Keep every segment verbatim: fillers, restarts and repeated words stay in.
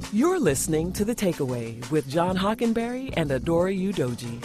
You're listening to The Takeaway with John Hockenberry and Adora Udoji.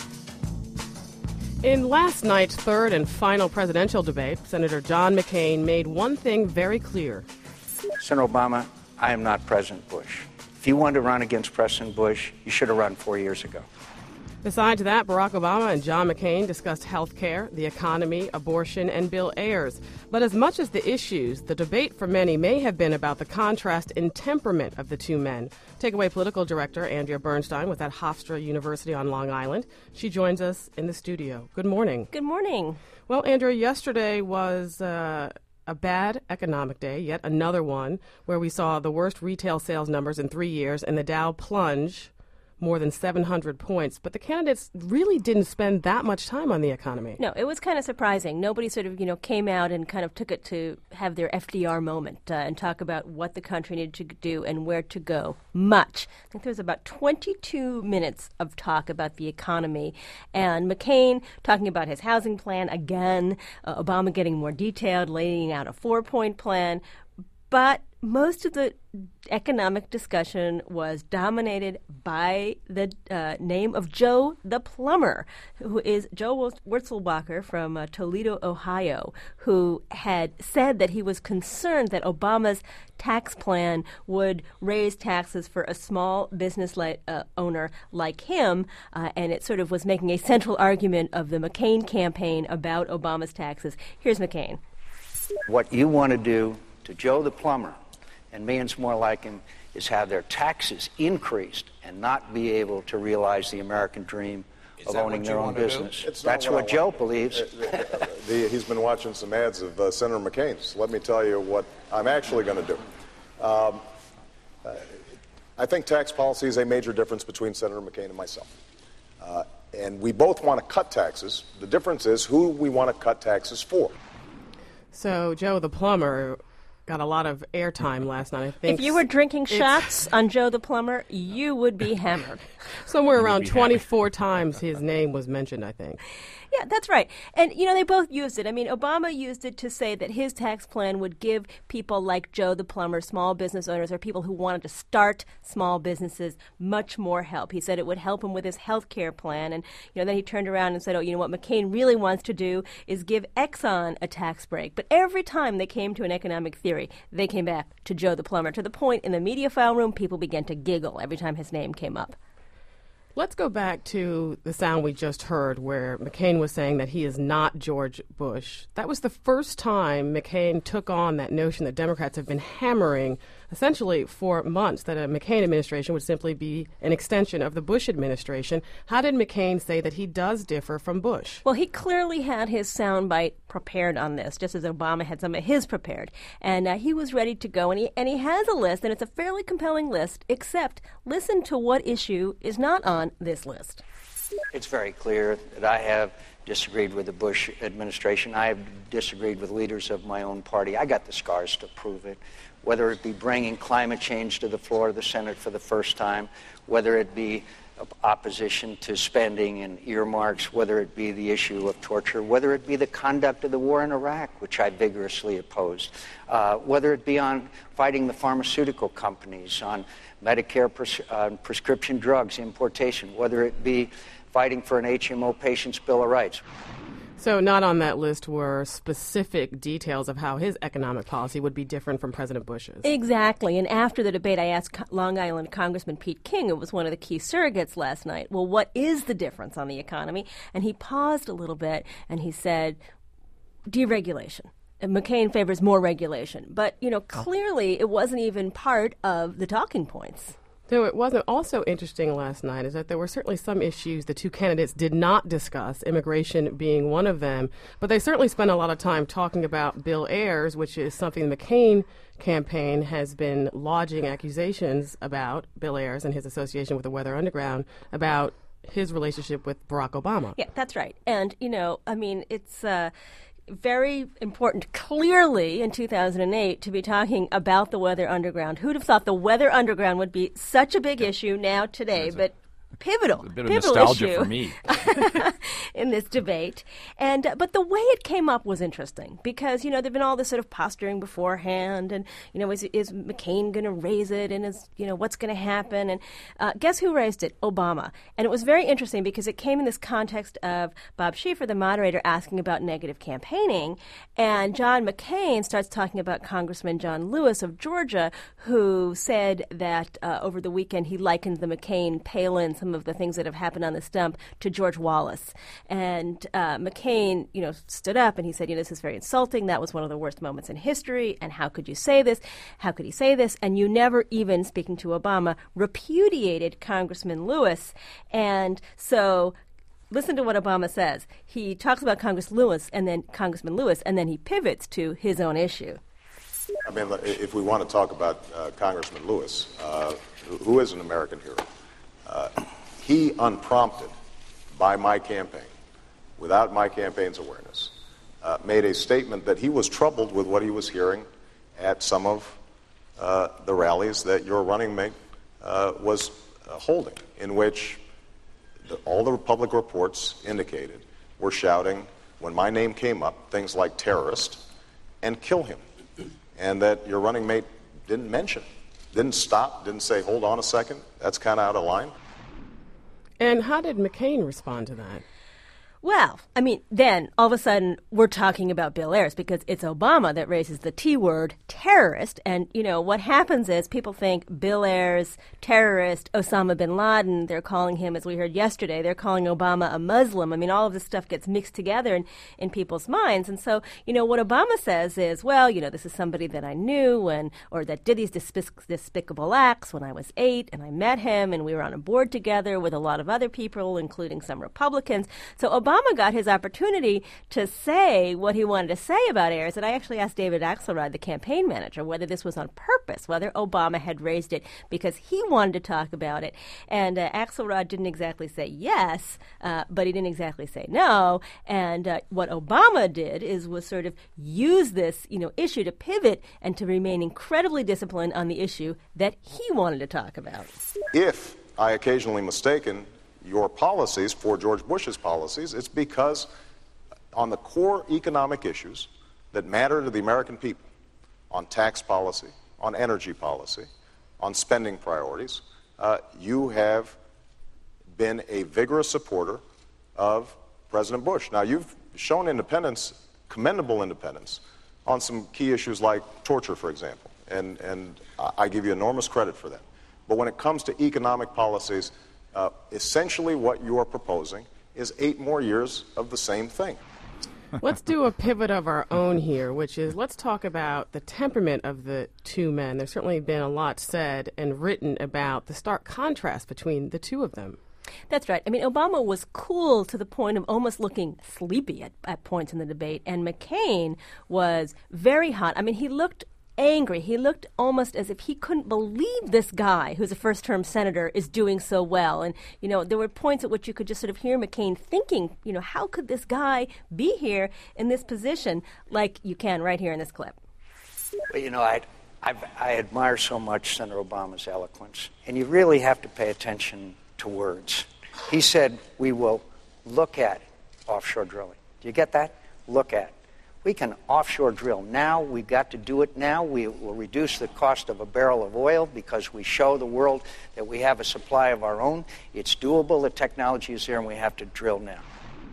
In last night's third and final presidential debate, Senator John McCain made one thing very clear. Senator Obama, I am not President Bush. If you wanted to run against President Bush, you should have run four years ago. Besides that, Barack Obama and John McCain discussed health care, the economy, abortion, and Bill Ayers. But as much as the issues, the debate for many may have been about the contrast in temperament of the two men. Takeaway political director Andrea Bernstein was at Hofstra University on Long Island. She joins us in the studio. Good morning. Good morning. Well, Andrea, yesterday was uh, a bad economic day, yet another one, where we saw the worst retail sales numbers in three years and the Dow plunge more than seven hundred points. But the candidates really didn't spend that much time on the economy. No, it was kind of surprising. Nobody sort of, you know, came out and kind of took it to have their F D R moment uh, and talk about what the country needed to do and where to go. Much. I think there was about twenty-two minutes of talk about the economy. And McCain talking about his housing plan again, uh, Obama getting more detailed, laying out a four-point plan. But most of the economic discussion was dominated by the uh, name of Joe the Plumber, who is Joe Wurzelbacher from uh, Toledo, Ohio, who had said that he was concerned that Obama's tax plan would raise taxes for a small business li- uh, owner like him, uh, and it sort of was making a central argument of the McCain campaign about Obama's taxes. Here's McCain. What you want to do to Joe the Plumber and millions more like him is have their taxes increased and not be able to realize the American dream is of owning their own business. That's what, what Joe want. believes. the, the, he's been watching some ads of uh, Senator McCain's. Let me tell you what I'm actually going to do. Um, uh, I think tax policy is a major difference between Senator McCain and myself. Uh, and we both want to cut taxes. The difference is who we want to cut taxes for. So Joe the Plumber got a lot of airtime last night. I think if you were drinking shots on Joe the Plumber, you would be hammered. Somewhere around twenty-four times his name was mentioned, I think. Yeah, that's right. And, you know, they both used it. I mean, Obama used it to say that his tax plan would give people like Joe the Plumber, small business owners, or people who wanted to start small businesses, much more help. He said it would help him with his health care plan. And, you know, then he turned around and said, oh, you know, what McCain really wants to do is give Exxon a tax break. But every time they came to an economic theory, they came back to Joe the Plumber, to the point in the media file room, people began to giggle every time his name came up. Let's go back to the sound we just heard where McCain was saying that he is not George Bush. That was the first time McCain took on that notion that Democrats have been hammering essentially for months, that a McCain administration would simply be an extension of the Bush administration. How did McCain say that he does differ from Bush? Well, he clearly had his soundbite prepared on this, just as Obama had some of his prepared. And uh, he was ready to go. And he, and he has a list, and it's a fairly compelling list, except listen to what issue is not on this list. It's very clear that I have disagreed with the Bush administration. I have disagreed with leaders of my own party. I got the scars to prove it, whether it be bringing climate change to the floor of the Senate for the first time, whether it be opposition to spending and earmarks, whether it be the issue of torture, whether it be the conduct of the war in Iraq, which I vigorously opposed, uh, whether it be on fighting the pharmaceutical companies, on Medicare pres- uh, prescription drugs importation, whether it be fighting for an H M O patient's Bill of Rights. So not on that list were specific details of how his economic policy would be different from President Bush's. Exactly. And after the debate, I asked Long Island Congressman Pete King, who was one of the key surrogates last night, well, what is the difference on the economy? And he paused a little bit and he said, deregulation. And McCain favors more regulation. But, you know, clearly it wasn't even part of the talking points. Though it wasn't also interesting last night is that there were certainly some issues the two candidates did not discuss, immigration being one of them, but they certainly spent a lot of time talking about Bill Ayers, which is something the McCain campaign has been lodging accusations about, Bill Ayers and his association with the Weather Underground, about his relationship with Barack Obama. Yeah, that's right. And, you know, I mean, it's... Uh, very important, clearly, in two thousand eight, to be talking about the Weather Underground. Who'd have thought the Weather Underground would be such a big issue now today? But pivotal, a bit of pivotal nostalgia issue for me in this debate. And uh, but the way it came up was interesting because, you know, there'd been all this sort of posturing beforehand, and, you know, is, is McCain going to raise it, and is, you know, what's going to happen? And uh, guess who raised it? Obama. And it was very interesting because it came in this context of Bob Schieffer, the moderator, asking about negative campaigning, and John McCain starts talking about Congressman John Lewis of Georgia, who said that uh, over the weekend he likened the McCain-Palin, some of the things that have happened on the stump, to George Wallace. And uh, McCain, you know, stood up and he said, you know, this is very insulting. That was one of the worst moments in history. And how could you say this? How could he say this? And you never even, speaking to Obama, repudiated Congressman Lewis. And so listen to what Obama says. He talks about Congress Lewis and then Congressman Lewis, and then he pivots to his own issue. I mean, if we want to talk about uh, Congressman Lewis, uh, who is an American hero, uh, he, unprompted by my campaign, without my campaign's awareness, uh, made a statement that he was troubled with what he was hearing at some of uh, the rallies that your running mate uh, was uh, holding, in which the, all the public reports indicated were shouting, when my name came up, things like terrorist and kill him. And that your running mate didn't mention, didn't stop, didn't say, hold on a second, that's kind of out of line. And how did McCain respond to that? Well, I mean, then all of a sudden we're talking about Bill Ayers because it's Obama that raises the T word, terrorist. And, you know, what happens is people think Bill Ayers, terrorist, Osama bin Laden. They're calling him, as we heard yesterday, they're calling Obama a Muslim. I mean, all of this stuff gets mixed together in, in people's minds. And so, you know, what Obama says is, well, you know, this is somebody that I knew and or that did these despic- despicable acts when I was eight, and I met him and we were on a board together with a lot of other people, including some Republicans. So Obama Obama got his opportunity to say what he wanted to say about Ayers, and I actually asked David Axelrod, the campaign manager, whether this was on purpose, whether Obama had raised it because he wanted to talk about it. And uh, Axelrod didn't exactly say yes, uh, but he didn't exactly say no. And uh, what Obama did is was sort of use this, you know, issue to pivot and to remain incredibly disciplined on the issue that he wanted to talk about. If I occasionally mistaken your policies for George Bush's policies, it's because on the core economic issues that matter to the American people, on tax policy, on energy policy, on spending priorities, uh, you have been a vigorous supporter of President Bush. Now, you've shown independence, commendable independence, on some key issues like torture, for example, and, and I give you enormous credit for that. But when it comes to economic policies, Uh, essentially what you are proposing is eight more years of the same thing. Let's do a pivot of our own here, which is let's talk about the temperament of the two men. There's certainly been a lot said and written about the stark contrast between the two of them. That's right. I mean, Obama was cool to the point of almost looking sleepy at, at points in the debate, and McCain was very hot. I mean, he looked angry. He looked almost as if he couldn't believe this guy, who's a first-term senator, is doing so well. And, you know, there were points at which you could just sort of hear McCain thinking, you know, how could this guy be here in this position, like you can right here in this clip? Well, you know, I I've, I admire so much Senator Obama's eloquence, and you really have to pay attention to words. He said, we will look at offshore drilling. Do you get that? Look at. We can offshore drill now. We've got to do it now. We will reduce the cost of a barrel of oil because we show the world that we have a supply of our own. It's doable. The technology is there, and we have to drill now.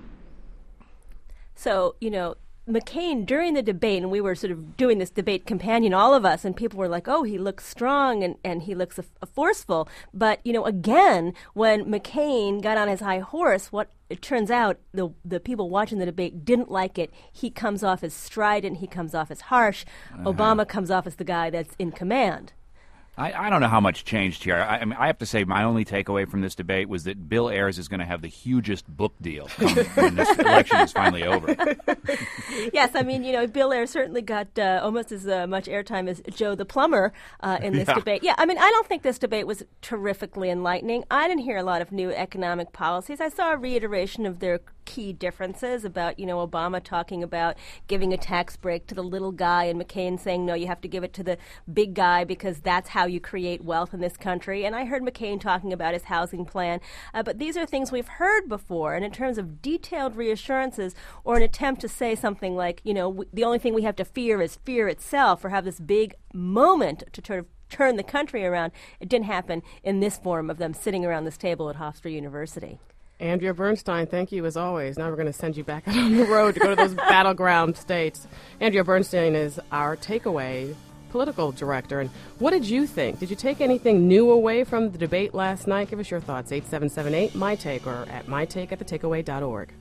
So, you know, McCain, during the debate, and we were sort of doing this debate companion, all of us, and people were like, oh, he looks strong and, and he looks a, a forceful. But, you know, again, when McCain got on his high horse, what it turns out the the people watching the debate didn't like it. He comes off as strident. He comes off as harsh. Uh-huh. Obama comes off as the guy that's in command. I, I don't know how much changed here. I, I mean, I have to say my only takeaway from this debate was that Bill Ayers is going to have the hugest book deal come when this election is finally over. Yes, I mean, you know, Bill Ayers certainly got uh, almost as uh, much airtime as Joe the plumber uh, in this yeah. debate. Yeah, I mean, I don't think this debate was terrifically enlightening. I didn't hear a lot of new economic policies. I saw a reiteration of their key differences about, you know, Obama talking about giving a tax break to the little guy and McCain saying, no, you have to give it to the big guy because that's how you create wealth in this country. And I heard McCain talking about his housing plan. Uh, but these are things we've heard before. And in terms of detailed reassurances or an attempt to say something like, you know, w- the only thing we have to fear is fear itself, or have this big moment to sort of turn the country around, it didn't happen in this form of them sitting around this table at Hofstra University. Andrea Bernstein, thank you as always. Now we're going to send you back out on the road to go to those battleground states. Andrea Bernstein is our takeaway political director. And what did you think? Did you take anything new away from the debate last night? Give us your thoughts, eight seven seven eight, my take, or at my take at the takeaway dot org.